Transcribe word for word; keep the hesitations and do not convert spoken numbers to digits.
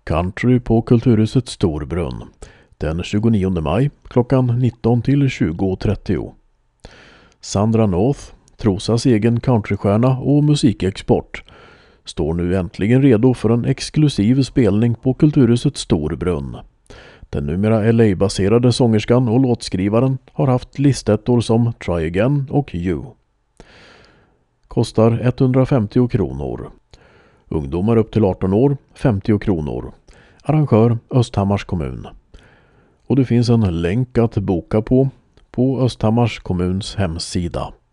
Country på Kulturhuset Storbrunn den tjugonionde maj klockan nitton till tjugo trettio. Sandra North, Trosas egen countrystjärna och musikexport, står nu äntligen redo för en exklusiv spelning på Kulturhuset Storbrunn. Den numera L A-baserade sångerskan och låtskrivaren har haft listettor som Try Again och You. Kostar etthundrafemtio kronor. Ungdomar upp till arton år, femtio kronor. Arrangör Östhammars kommun. Och det finns en länk att boka på på Östhammars kommuns hemsida.